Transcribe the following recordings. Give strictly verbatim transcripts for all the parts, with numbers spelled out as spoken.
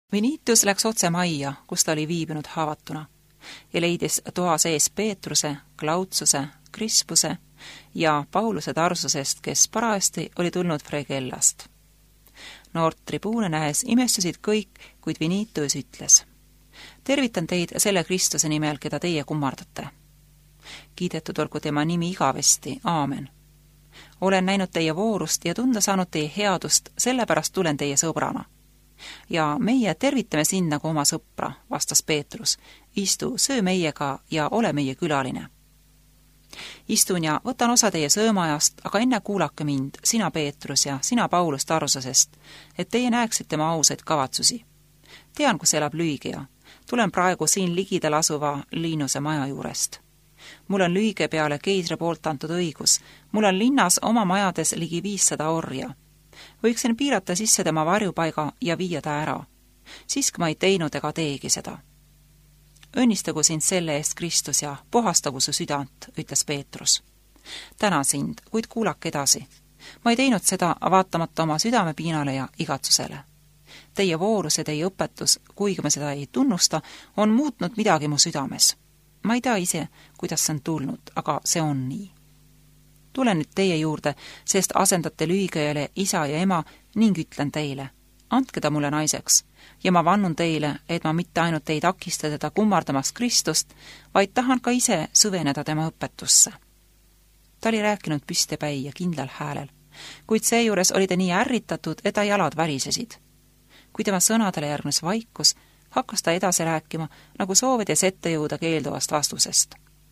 Vinitius läks otse majja, kus ta oli viibinud haavatuna ja leidis toa sees Peetruse, Klautsuse, Krispuse ja Pauluse Tarsusest, kes parajasti oli tulnud Fregellast. Noort tribuune nähes imestusid kõik, kuid Vinitius ütles: tervitan teid selle Kristuse nimel, keda teie kummardate. Kiidetud olgu tema nimi igavesti, aamen. Olen näinud teie voorust ja tunda saanud teie headust, sellepärast tulen teie sõbrana. Ja meie tervitame sind nagu oma sõpra, vastas Peetrus. Istu, söö meiega ja ole meie külaline. Istun ja võtan osa teie söömaajast, aga enne kuulake mind, sina Peetrus ja sina Paulus Tarsusest, et teie näeksite tema ausaid kavatsusi. Tean, kus elab Lüügia. Tulen praegu siin ligidal asuva Liinuse maja juurest. Mul on Lüüge peale keisri poolt antud õigus. Mul on linnas oma majades ligi viissada orja. Võiksin piirata sisse tema varjupaiga ja viia ta ära. Siiski ma ei teinud ega teegi seda. Õnnistagu sind selle eest Kristus ja puhastagu su südant, ütles Peetrus. Täna sind, kuid kuulake edasi. Ma ei teinud seda vaatamata oma südamepiinale ja igatsusele. Teie voorus ja teie õpetus, kuigi ma seda ei tunnusta, on muutnud midagi mu südames. Ma ei tea ise, kuidas see on tulnud, aga see on nii. Tulen nüüd teie juurde, sest asendate Lüügiale isa ja ema ning ütlen teile: andke ta mulle naiseks ja ma vannun teile, et ma mitte ainult ei takista teda kummardamast Kristust, vaid tahan ka ise süveneda tema õpetusse. Ta oli rääkinud püstepäi ja kindlal häälel, kuid seejuures oli ta nii ärritatud, et ta jalad värisesid. Kui tema sõnadele järgnes vaikus, hakkas ta edasi rääkima, nagu soovides ette jõuda keelduvast vastusest.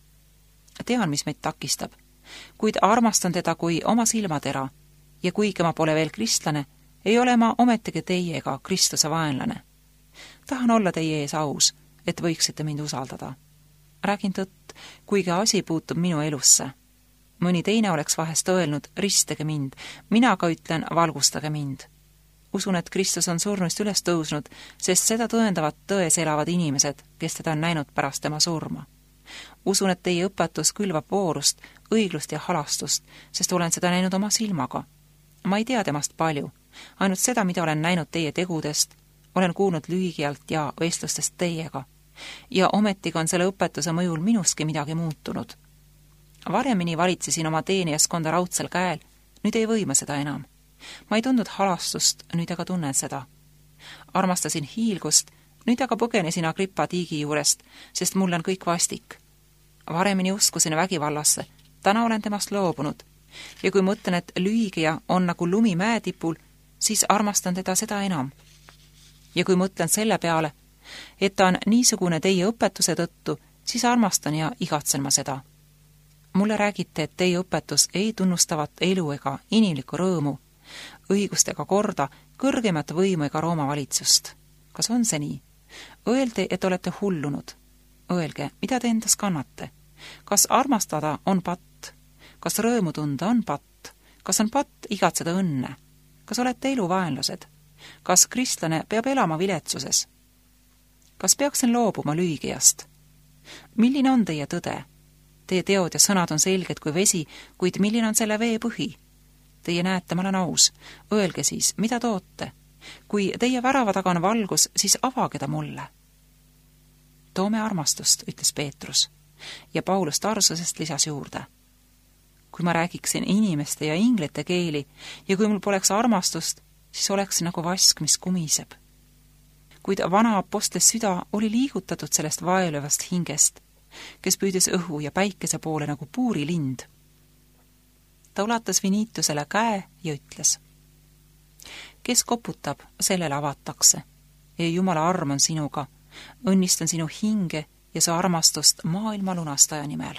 Tean, mis meid takistab, kuid armastan teda kui oma silmatera ja kuigi ma pole veel kristlane, ei ole ma ometigi teiega Kristuse vaenlane. Tahan olla teie ees aus, et võiksite mind usaldada. Räägin tõtt, kuigi asi puutub minu elusse. Mõni teine oleks vahest öelnud: ristage mind, mina ka ütlen: valgustage mind. Usun, et Kristus on surnuist üles tõusnud, sest seda tõendavad tões elavad inimesed, kes teda on näinud pärast tema surma. Usun, et teie õpetus külvab voorust, õiglust ja halastust, sest olen seda näinud oma silmaga. Ma ei tea temast palju, ainult seda, mida olen näinud teie tegudest, olen kuulnud Lüügialt ja vestlustest teiega. Ja ometigi on selle õpetuse mõjul minuski midagi muutunud. Varemini valitsesin oma teenijaskonda raudsel käel, nüüd ei võima seda enam. Ma ei tundnud halastust, nüüd aga tunnen seda. Armastasin hiilgust, nüüd aga põgenesin Agrippa tiigi juurest, sest mul on kõik vastik. Varemini uskusin vägivallasse, täna olen temast loobunud. Ja kui mõtlen, et Lüügia on nagu lumi mäetipul, siis armastan teda seda enam. Ja kui mõtlen selle peale, et ta on niisugune teie õpetuse tõttu, siis armastan ja igatsen ma seda. Mulle räägite, et teie õpetus ei tunnustavat elu ega inimlikku rõõmu, õigust ega korda, kõrgemat võimu ega Rooma valitsust. Kas on see nii? Öeldi, et olete hullunud. Öelge, mida te endas kannate? Kas armastada on patt? Kas rõõmu tunda on patt? Kas on patt igatseda õnne? Kas olete eluvaenlased? Kas kristlane peab elama viletsuses? Kas peaksin loobuma Lüügiast? Milline on teie tõde? Teie teod ja sõnad on selged kui vesi, kuid milline on selle vee põhi? Teie näete, ma olen aus. Öelge siis, mida toote? Kui teie värava taga on valgus, siis avage ta mulle. Toome armastust, ütles Peetrus, ja Paulus Tarsusest lisas juurde. Kui ma räägiksin inimeste ja inglite keeli ja kui mul poleks armastust, siis oleks nagu vask, mis kumiseb. Kuid vana apostlis süda oli liigutatud sellest vaelevast hingest, kes püüdis õhu ja päikese poole nagu puurilind. Ta ulatas Vinitiusele käe ja ütles: kes koputab, sellele avatakse ja Jumala arm on sinuga. Õnnistan sinu hinge ja su armastust maailma lunastaja nimel.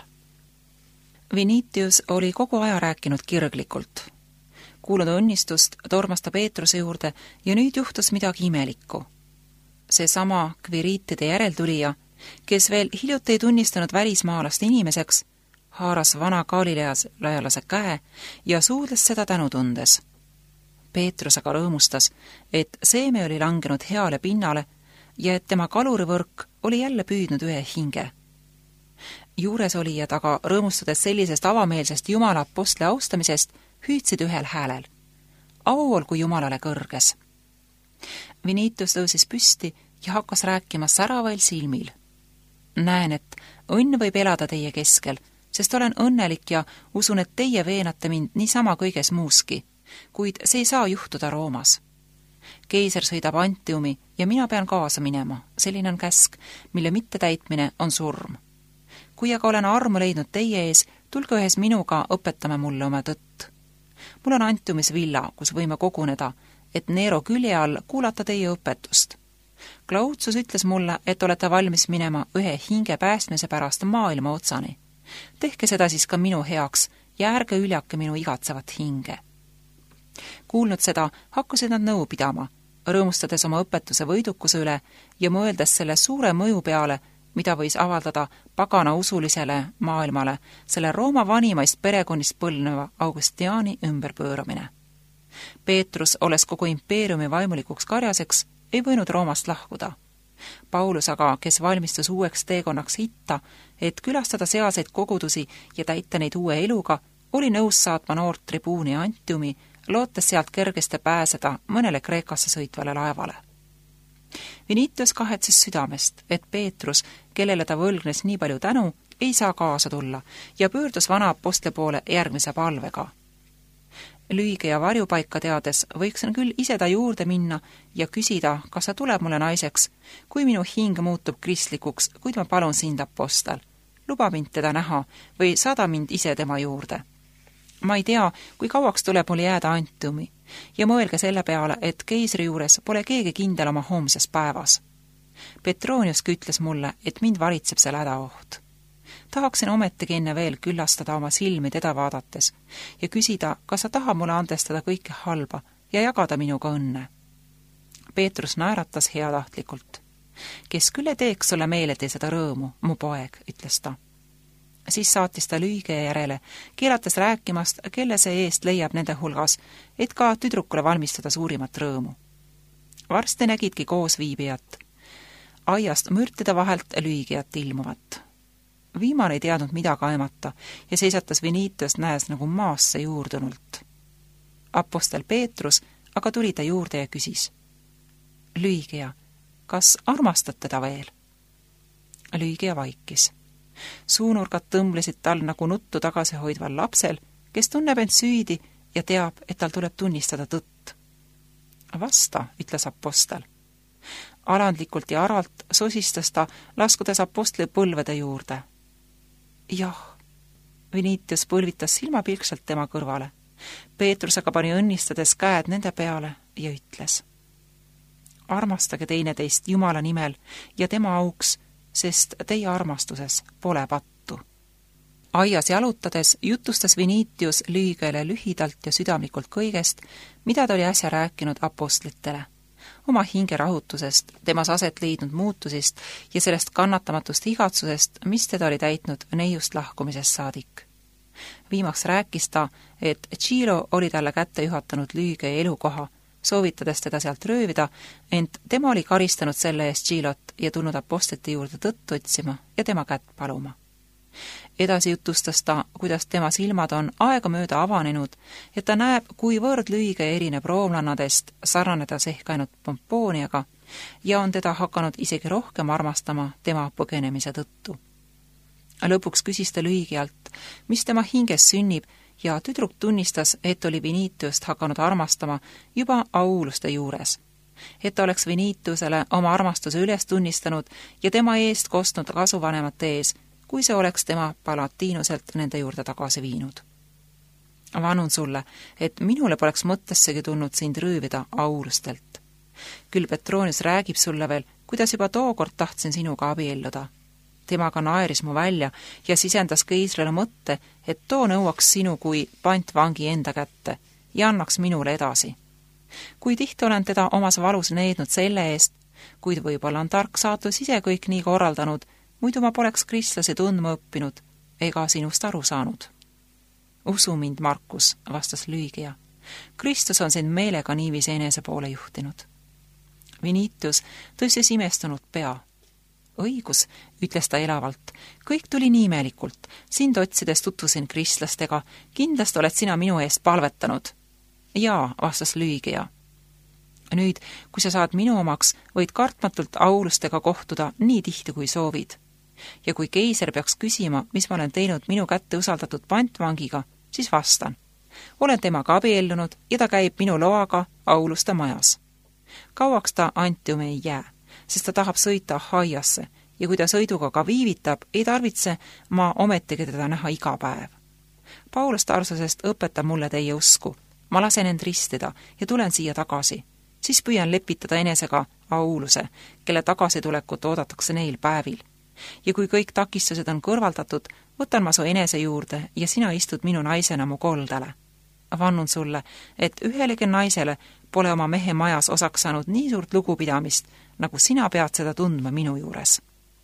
Vinitius oli kogu aja rääkinud kirglikult. Kuulnud õnnistust, tormas ta Peetruse juurde ja nüüd juhtus midagi imelikku. See sama kviriitide järeltulija, kes veel hiljuti ei tunnistanud välismaalast inimeseks, haaras vana Galilealase käe ja suudles seda tänu tundes. Peetrus aga rõõmustas, et seeme oli langenud heale pinnale ja et tema kalurivõrk oli jälle püüdnud ühe hinge. Juures olijad aga rõõmustades sellisest avameelsest Jumala apostli austamisest hüüdsid ühel häälel: au olgu Jumalale kõrges. Vinitus tõusis püsti ja hakkas rääkima säravail silmil. Näen, et õnn võib elada teie keskel, sest olen õnnelik ja usun, et teie veenate mind niisama kõiges muuski, kuid see ei saa juhtuda Roomas. Keiser sõidab Antiumi ja mina pean kaasa minema, selline on käsk, mille mittetäitmine on surm. Kui aga olen armu leidnud teie ees, tulge ühes minuga, õpetame mulle oma tõtt. Mul on Antiumis villa, kus võime koguneda, et Nero külje all kuulata teie õpetust. Klautsus ütles mulle, et olete valmis minema ühe hinge päästmise pärast maailma otsani. Tehke seda siis ka minu heaks ja ärge üljake minu igatsevat hinge. Kuulnud seda, hakkasid nad nõu pidama, rõõmustades oma õpetuse võidukuse üle ja mõeldes selle suure mõju peale, mida võis avaldada pagana usulisele maailmale selle Rooma vanimaist perekonnist põlvneva Augustiani ümberpööramine. Peetrus, olles kogu impeeriumi vaimulikuks karjaseks, ei võinud Roomast lahkuda. Paulus aga, kes valmistus uueks teekonnaks itta, et külastada sealseid kogudusi ja täita neid uue eluga, oli nõus saatma noort tribuuni Antiumi, lootes sealt kergesti pääseda mõnele Kreekasse sõitvale laevale. Vinitus kahetses südamest, et Peetrus, kellele ta võlgnes nii palju tänu, ei saa kaasa tulla ja pöördus vana apostli poole järgmise palvega. Lüüge ja varjupaika teades võiksin küll ise ta juurde minna ja küsida, kas ta tuleb mulle naiseks, kui minu hing muutub kristlikuks, kuid ma palun sind, apostel. Luba mind teda näha või saada mind ise tema juurde. Ma ei tea, kui kauaks tuleb mul jääda Antiumi ja mõelge selle peale, et keisri juures pole keegi kindel oma homses päevas. Petroniuski ütles mulle, et mind valitseb see hädaoht. Tahaksin ometigi enne veel küllastada oma silmi teda vaadates ja küsida, kas ta tahab mulle andestada kõike halba ja jagada minuga õnne. Peetrus naeratas heatahtlikult. Kes küll ei teeks sulle meeleti seda rõõmu, mu poeg, ütles ta. Siis saatis ta Lüüge järele, keelates rääkimast, kelle see eest leiab nende hulgas, et ka tüdrukule valmistada suurimat rõõmu. Varsti nägidki koos viibijat. Aiast mürtide vahelt Lüügiat ilmuvat. Viimane ei teadnud midagi aimata ja seisatas Vinitus näes nagu maasse juurdunult. Apostel Peetrus aga tuli ta juurde ja küsis. Lüügia, kas armastad teda veel? Lüügia vaikis. Suunurgad tõmblesid tal nagu nuttu tagasi hoidval lapsel, kes tunneb end süüdi ja teab, et tal tuleb tunnistada tõtt. Vasta, ütles apostel. Alandlikult ja aralt sosistas ta, laskudes apostli põlvede juurde. Jah, Vinitus põlvitas silmapilkselt tema kõrvale. Peetrus aga pani õnnistades käed nende peale ja ütles. Armastage teineteist Jumala nimel ja tema auks, sest teie armastuses pole pattu. Aias jalutades jutustas Vinitius Lüügele lühidalt ja südamlikult kõigest, mida ta oli äsja rääkinud apostlitele. Oma hinge rahutusest, temas aset leidnud muutusist ja sellest kannatamatust igatsusest, mis teda oli täitnud neiust lahkumisest saadik. Viimaks rääkis ta, et Tšilo oli talle kätte juhatanud Lüüge elukoha, soovitades teda sealt röövida, ent tema oli karistanud selle eest Tšilot ja tulnud apostlite juurde tõttu otsima ja tema kätt paluma. Edasi jutustas ta, kuidas tema silmad on aegamööda avanenud, et ta näeb, kuivõrd Lüüge erineb roomlannadest, sarnanedes ehk ainult Pompooniaga, ja on teda hakanud isegi rohkem armastama tema põgenemise tõttu. Lõpuks küsis ta Lüügialt, mis tema hinges sünnib, ja tüdruk tunnistas, et oli Vinitiust hakanud armastama juba auluste juures. Et ta oleks Vinitusele oma armastuse üles tunnistanud ja tema eest kostnud kasuvanemate ees, kui see oleks tema Palatiinuselt nende juurde tagasi viinud. Vanun sulle, et minule poleks mõttessegi tulnud sind röövida aulustelt. Küll Petronius räägib sulle veel, kuidas juba tookord tahtsin sinuga abielluda. Temaga naeris mu välja ja sisendas keisrile mõtte, et too nõuaks sinu kui pantvangi enda kätte ja annaks minule edasi. Kui tihti olen teda omas valus neednud selle eest, kuid võib-olla on tark saatus ise kõik nii korraldanud, muidu ma poleks kristlasi tundma õppinud ega sinust aru saanud. Usu mind, Markus, vastas Lüügia. Kristus on sind meelega niiviisi enese poole juhtinud. Vinitius tõstis imestunud pea. Õigus, ütles ta elavalt, kõik tuli nii imelikult. Sind otsides tutvusin kristlastega, kindlasti oled sina minu eest palvetanud. Jaa, vastas Lüügia. Nüüd, kui sa saad minu omaks, võid kartmatult aulustega kohtuda nii tihti, kui soovid. Ja kui keiser peaks küsima, mis ma olen teinud minu kätte usaldatud pantvangiga, siis vastan. Olen temaga abiellunud ja ta käib minu loaga auluste majas. Kauaks ta Antiumi ei jää, sest ta tahab sõita Haiasse ja kui ta sõiduga ka viivitab, ei tarvitse ma ometigi teda näha iga päev. Paulus Tarsusest õpetab mulle teie usku. Ma lasen end ristida ja tulen siia tagasi. Siis püüan lepitada enesega Auluse, kelle tagasitulekut oodatakse neil päevil. Ja kui kõik takistused on kõrvaldatud, võtan ma su enese juurde ja sina istud minu naisena mu koldale. Vannun sulle, et ühelegi naisele pole oma mehe majas osaks saanud nii suurt lugupidamist, nagu sina pead seda tundma minu juures.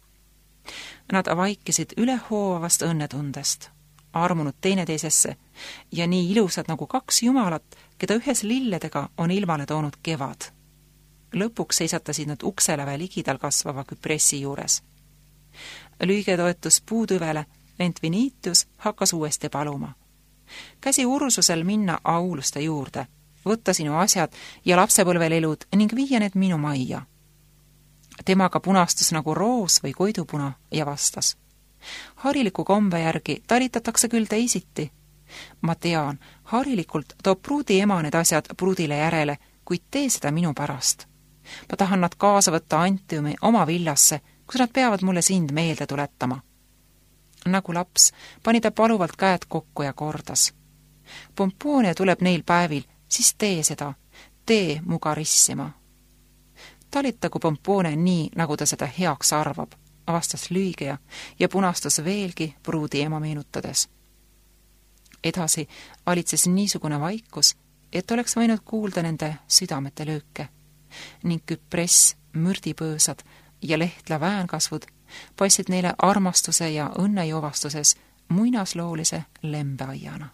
Nad vaikisid ülehoovavast õnnetundest, armunud teineteisesse ja nii ilusad nagu kaks jumalat, keda ühes lilledega on ilmale toonud kevad. Lõpuks seisatasid nad uksele ligidal kasvava küpressi juures. Lüüge toetus puutüvele, ent Vinitius hakkas uuesti paluma. Käsi Ursusel minna Auluste juurde, võtta sinu asjad ja lapsepõlvel elud ning viia need minu majja. Temaga punastus nagu roos või koidupuna ja vastas. Hariliku kombe järgi talitatakse küll teisiti. Ma tean, harilikult toob pruudi ema need asjad pruudile järele, kuid tee seda minu pärast. Ma tahan nad kaasa võtta Antiumi oma villasse, kus nad peavad mulle sind meelde tuletama. Nagu laps pani ta paluvalt käed kokku ja kordas. Pompoonia tuleb neil päevil, siis tee seda, tee mu karissima. Talitagu Pompoonia nii, nagu ta seda heaks arvab, vastas Lüügia ja punastus veelgi pruudi ema meenutades. Edasi valitses niisugune vaikus, et oleks võinud kuulda nende südamete lööke ning küpress, mürdipöösad ja lehtla väänkasvud paistsid neile armastuse ja õnnejovastuses muinasloolise lembeaiana.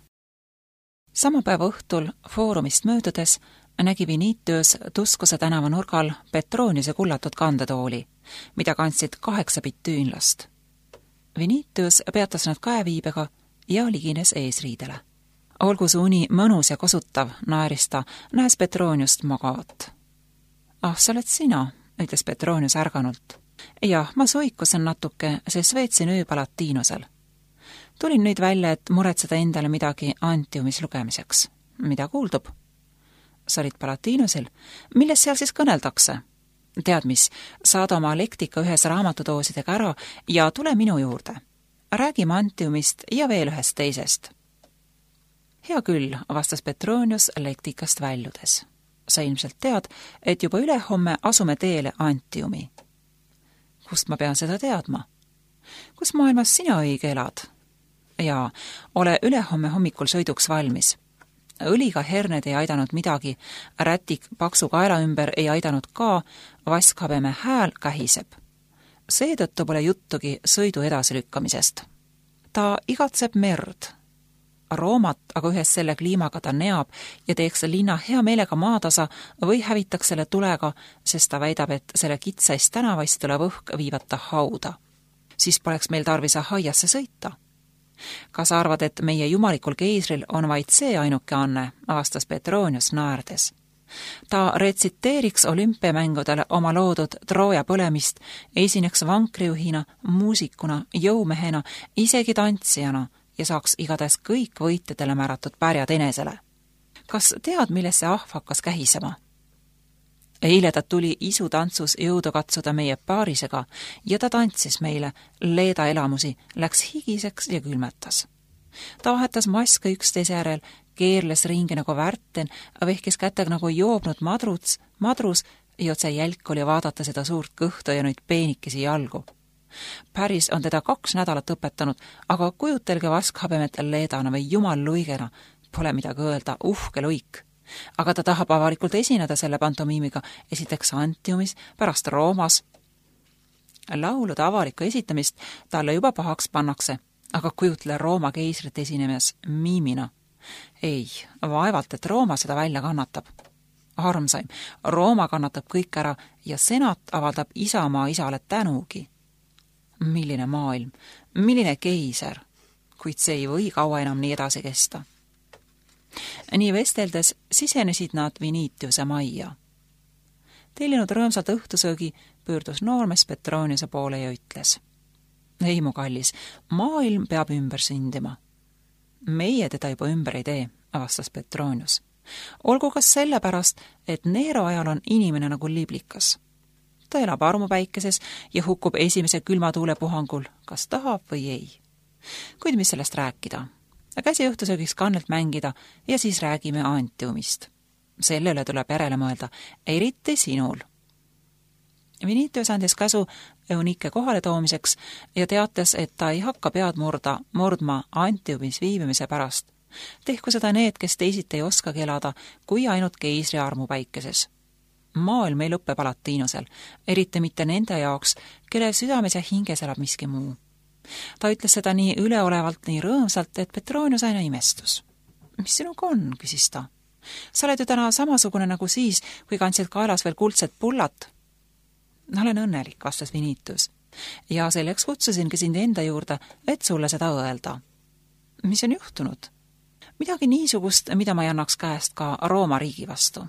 Sama päeva õhtul foorumist möödudes nägi Vinitius Tuskuse tänava nurgal Petroniuse kullatud kandetooli, mida kandsid kaheksa pittüünlast. Vinitius peatas nad käeviibega ja ligines eesriidele. Olgu su uni mõnus ja kosutav, naeris ta, nähes Petroniust magavat. Ah, sa oled sina, ütles Petronius ärganult. Jah, ma soikusen natuke, sest veetsin öö Palatiinusel. Tulin nüüd välja, et muretseda endale midagi Antiumis lugemiseks. Mida kuuldub? Sa olid Palatiinusel? Millest seal siis kõneldakse? Tead mis, saada oma lektika ühes raamatudoosidega ära ja tule minu juurde. Räägime Antiumist ja veel ühest teisest. Hea küll, vastas Petronius lektikast väljudes. Sa ilmselt tead, et juba ülehomme asume teele Antiumi. Kust ma pean seda teadma? Kus maailmas sina õige elad? Ja ole ülehomme hommikul sõiduks valmis. Õliga herned ei aidanud midagi, rätik paksu kaela ümber ei aidanud ka, vaskhabeme hääl kähiseb. Seetõttu pole juttugi sõidu edasilükkamisest. Ta igatseb merd. Roomat, aga ühes selle kliimaga ta neab ja teeks linna hea meelega maatasa või hävitaks selle tulega, sest ta väidab, et selle kitsaist tänavaist tuleb õhk viivata hauda. Siis poleks meil tarvis Haiasse sõita. Kas arvad, et meie jumalikul keisril on vaid see ainuke anne, vastas Petronius naerdes. Ta retsiteeriks olümpiamängudele oma loodud Trooja põlemist, esineks vankrijuhina, muusikuna, jõumehena, isegi tantsijana ja saaks igatahes kõik võitjadele määratud pärjad enesele. Kas tead, milles see ahv hakkas kähisema? Eile ta tuli isutantsus jõudu katsuda meie paarisega ja ta tantsis meile leeda elamusi, läks higiseks ja külmetas. Ta vahetas maske üksteise järel, keerles ringi nagu värten, vehkis kätega nagu joobnud madruts, madrus ja otse jälk oli vaadata seda suurt kõhtu ja nüüd peenikesi jalgu. Päris on teda kaks nädalat õpetanud, aga kujutelge vaskhabemet leedana või jumal luigena, pole midagi öelda, uhke luik. Aga ta tahab avalikult esineda selle pantomiimiga, esiteks Antiumis, pärast Roomas. Laulude avalikku esitamist talle juba pahaks pannakse, aga kujutle Rooma keisrit esinemas miimina. Ei, vaevalt, et Rooma seda välja kannatab. Armsaim, Rooma kannatab kõik ära ja senat avaldab isamaa isale tänugi. Milline maailm, milline keiser, kuid see ei või kaua enam nii edasi kesta. Nii vesteldes sisenesid nad Vinitiuse majja. tellinud rõõmsalt õhtusöögi, pöördus noormees Petroniuse poole ja ütles: ei, mu kallis, maailm peab ümber sündima. meie teda juba ümber ei tee, avastas Petronius. olgu kas sellepärast, et Neero ajal on inimene nagu liblikas. ta elab armupäikeses ja hukkub esimese külmatuule puhangul, kas tahab või ei. kuid mis sellest rääkida? käsi õhtusöögiks kannelt mängida ja siis räägime Antiumist. selle üle tuleb järele mõelda, eriti sinul. Vinitius andis käsu Eunike kohale toomiseks ja teatas, et ta ei hakka pead murda, murdma Antiumis viibimise pärast. Tehku seda need, kes teisiti ei oskagi elada, kui ainult keisri armupäikeses. Maailm ei lõppe Palatiinusel, eriti mitte nende jaoks, kelle südames ja hinges elab miski muu. Ta ütles seda nii üleolevalt, nii rõõmsalt, et Petronius aina imestus. mis sinuga on, küsis ta. sa oled ju täna samasugune nagu siis, kui kandsid kaelas veel kuldset pullat. olen õnnelik, vastas Vinitius. ja selleks kutsusingi sind enda juurde, et sulle seda öelda. mis on juhtunud? midagi niisugust, mida ma ei annaks käest ka Rooma riigi vastu.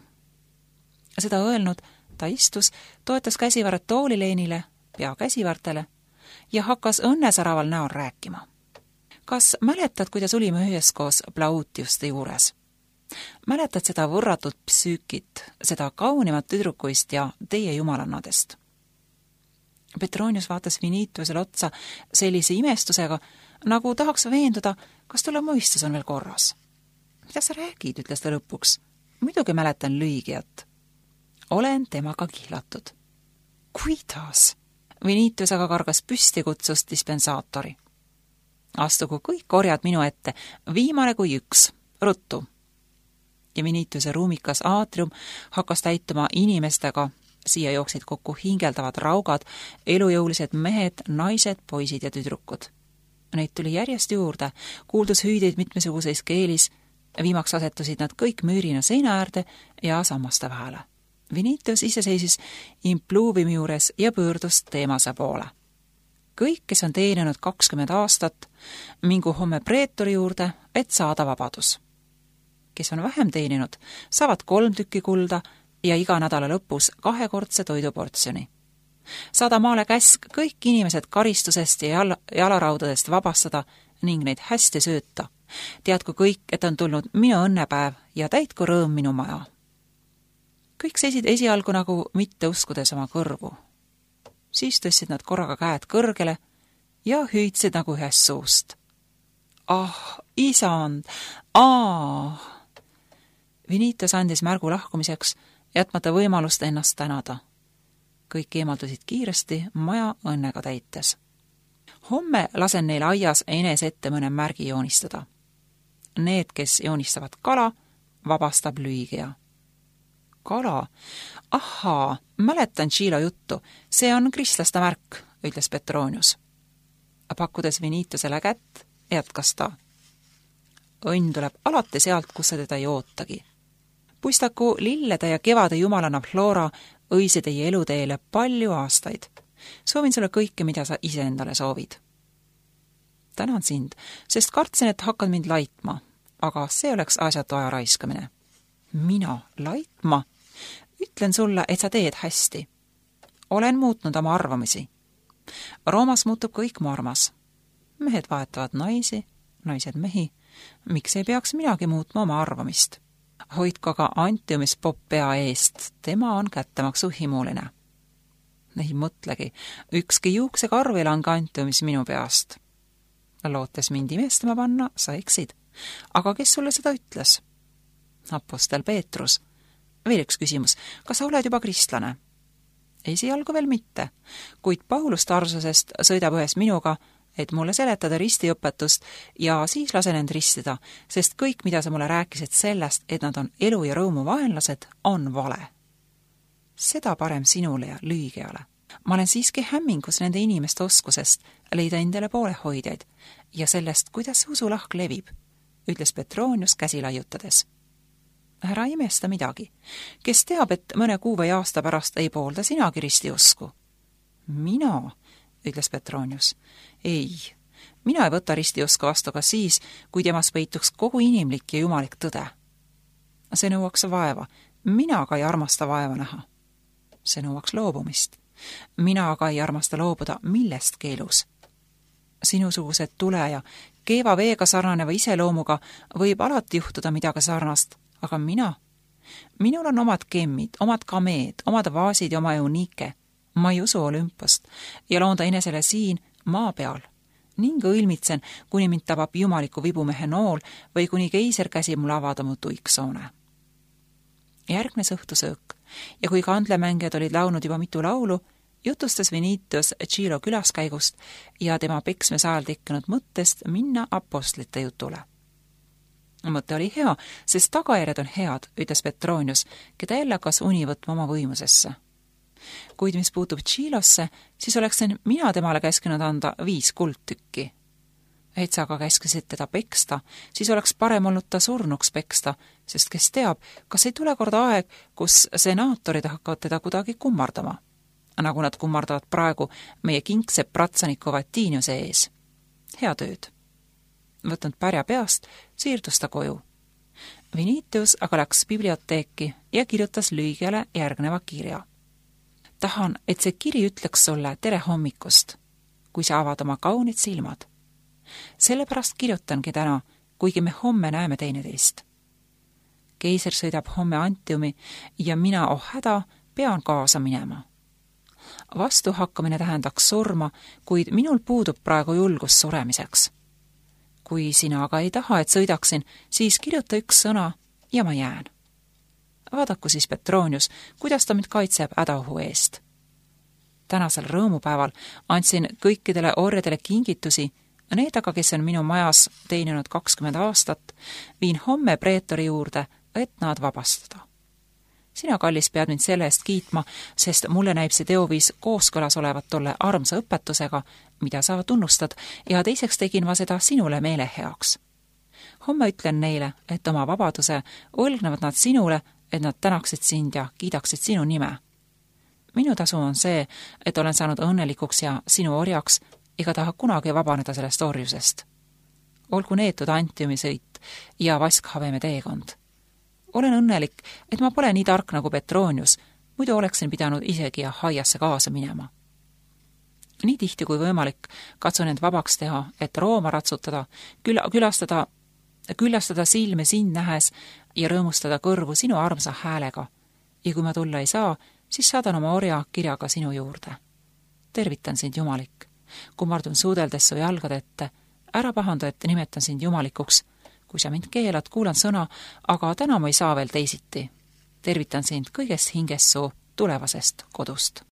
seda öelnud, ta istus, toetas käsivarred toolileenile, pea käsivartele ja hakkas õnnesaraval näol rääkima. kas mäletad, kuidas olime üheskoos Plautiuste juures? mäletad seda võrratut Psüükit, seda kaunimat tüdrukuist ja teie jumalannadest? Petronius vaatas Vinitiusele otsa sellise imestusega, nagu tahaks veenduda, kas talle mõistus on veel korras. mida sa räägid, ütles ta lõpuks. muidugi mäletan Lüigiat. olen temaga kihlatud. kuidas? Vinitius aga kargas püsti, kutsus dispensaatori. astugu kõik orjad minu ette, viimane kui üks, ruttu. ja Vinitiuse ruumikas aatrium hakkas täituma inimestega, siia jooksid kokku hingeldavad raugad, elujõulised mehed, naised, poisid ja tüdrukud. Neid tuli järjest juurde, kuuldus hüüdeid mitmesuguseis keelis, viimaks asetusid nad kõik müürina seina äärde ja sammaste vahele. Vinitius ise seisis impluuvimi juures ja pöördus teemase poole. kõik, kes on teeninud kakskümmend aastat, mingu homme preetori juurde, et saada vabadus. kes on vähem teeninud, saavad kolm tükki kulda ja iga nädala lõpus kahekordse toiduportsjoni. saada maale käsk kõik inimesed karistusest ja jal jalaraudadest vabastada ning neid hästi sööta. teadku kõik, et on tulnud minu õnnepäev ja täitku rõõm minu maja. kõik seisid esialgu nagu mitte uskudes oma kõrvu. siis tõstsid nad korraga käed kõrgele ja hüüdsid nagu ühest suust. ah, isand, aa! Vinitius andis märgu lahkumiseks, jätmata võimalust ennast tänada. kõik eemaldusid kiiresti, maja õnnega täites. homme lasen neil aias enese ette mõne märgi joonistada. Need, kes joonistavad kala, vabastab Lüigia. kala? Ahaa, mäletan Tšiilo juttu, see on kristlaste märk, ütles Petronius. pakkudes Vinitiusele kätt, jätkas ta. õnn tuleb alati sealt, kus sa teda ei ootagi. puistaku lillede ja kevade jumalanna Flora õisi teie eluteele palju aastaid. soovin sulle kõike, mida sa ise endale soovid. tänan sind, sest kartsin, et hakkad mind laitma, aga see oleks asjatu aja raiskamine. mina laitma? ütlen sulle, et sa teed hästi. olen muutnud oma arvamisi. Roomas muutub kõik mu armas. mehed vahetavad naisi, naised mehi. miks ei peaks minagi muutma oma arvamist? hoidku aga Antiumis popp pea eest, tema on kättemaksu himuline. ei mõtlegi, ükski juuksekarv ei lange Antiumis minu peast. lootes mind imestama panna, sa eksid. aga kes sulle seda ütles? Apostel Peetrus. veel üks küsimus, kas sa oled juba kristlane? esialgu veel mitte, kuid Paulus Tarsusest sõidab ühes minuga, et mulle seletada ristiõpetust ja siis lasen end ristida, sest kõik, mida sa mulle rääkisid sellest, et nad on elu ja rõõmu vaenlased, on vale. seda parem sinule ja Lüigiale. ma olen siiski hämmingus nende inimeste oskusest leida endale poolehoidjaid ja sellest, kuidas see usulahk levib, ütles Petronius käsi laiutades. ära imesta midagi. kes teab, et mõne kuu või aasta pärast ei poolda sinagi ristiusku? mina, ütles Petronius. ei, mina ei võta ristiusku vastu ka siis, kui temas peituks kogu inimlik ja jumalik tõde. see nõuaks vaeva, mina aga ei armasta vaeva näha. see nõuaks loobumist. Mina aga ei armasta loobuda millestki elus. Sinusugused tule ja keeva veega sarnaneva iseloomuga võib alati juhtuda midagi sarnast, aga mina? Minul on omad kemmid, omad kameed, omad vaasid ja oma euniike. Ma ei usu olümpast ja loon ta enesele siin maa peal. Ning õilmitsen, kuni mind tabab jumaliku vibumehe nool või kuni keiser käsi mul avada mu tuiksoone. Järgnes õhtusöök ja kui kandlemängijad olid laulnud juba mitu laulu, jutustas Vinitius Tšilo külaskäigust ja tema peksmes ajal tekkinud mõttest minna apostlite jutule. Mõte oli hea, sest tagajärjed on head, ütles Petronius, keda jälle hakkas uni võtma oma võimusesse. Kuid mis puutub Tšilosse, siis oleksin mina temale käskinud anda viis kuldtükki. Et sa aga käskisid teda peksta, siis oleks parem olnud ta surnuks peksta, sest kes teab, kas ei tule kord aeg, kus senaatorid hakkavad teda kuidagi kummardama, nagu nad kummardavad praegu meie kingse pratsaniku Vatiniuse ees. Hea tööd. Võtnud pärja peast, siirdus ta koju. Vinitius aga läks biblioteeki ja kirjutas lühigele järgneva kirja. Tahan, et see kiri ütleks sulle tere hommikust, kui sa avad oma kaunid silmad. Sellepärast kirjutangi täna, kuigi me homme näeme teineteist. Keiser sõidab homme Antiumi ja mina, oh häda, pean kaasa minema. Vastu hakkamine tähendaks surma, kuid minul puudub praegu julgus suremiseks. Kui sina aga ei taha, et sõidaksin, siis kirjuta üks sõna ja ma jään. Vaadaku siis Petronius, kuidas ta mind kaitseb hädaohu eest. Tänasel rõõmupäeval andsin kõikidele orjadele kingitusi, need aga, kes on minu majas teeninud kakskümmend aastat, viin homme preetori juurde, et nad vabastada. Sina, kallis, pead mind selle eest kiitma, sest mulle näib see teoviis kooskõlas olevat tolle armsa õpetusega, mida sa tunnustad, ja teiseks tegin ma seda sinule meele heaks. Homme ütlen neile, et oma vabaduse õlgnevad nad sinule, et nad tänaksid sind ja kiidaksid sinu nime. Minu tasu on see, et olen saanud õnnelikuks ja sinu orjaks ega taha kunagi vabaneda sellest orjusest. Olgu neetud Antiumi sõit ja vaskhaveme teekond. Olen õnnelik, et ma pole nii tark nagu Petronius, muidu oleksin pidanud isegi ja haiasse kaasa minema. Nii tihti kui võimalik katsun end vabaks teha, et Rooma ratsutada, küla, külastada, küllastada silme sind nähes ja rõõmustada kõrvu sinu armsa häälega. Ja kui ma tulla ei saa, siis saadan oma orja kirjaga sinu juurde. Tervitan sind, jumalik. Kummardun suudeldes su jalgade ette. Ära pahandu, et nimetan sind jumalikuks. Kui sa mind keelad, kuulan sõna, aga täna ma ei saa veel teisiti. Tervitan sind kõigest hingest su tulevasest kodust.